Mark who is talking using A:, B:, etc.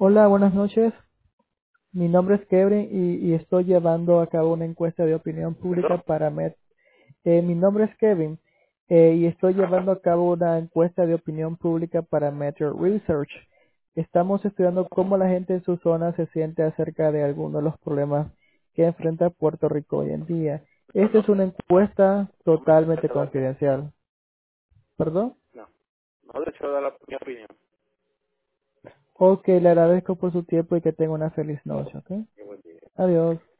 A: Hola, buenas noches. Mi nombre es Kevin y estoy llevando a cabo una encuesta de opinión pública
B: ¿Perdón?
A: para Met. Mi nombre es Kevin y estoy llevando
B: Ajá.
A: a cabo una encuesta de opinión pública para Metro Research. Estamos estudiando cómo la gente en su zona se siente acerca de algunos de los problemas que enfrenta Puerto Rico hoy en día. Esta es una encuesta
B: No me
A: totalmente
B: interesa dar,
A: confidencial. ¿Perdón?
B: no, no deseo dar mi opinión.
A: Ok, le agradezco por su tiempo y que tenga una feliz noche, ¿ok?
B: Qué buen día.
A: Adiós.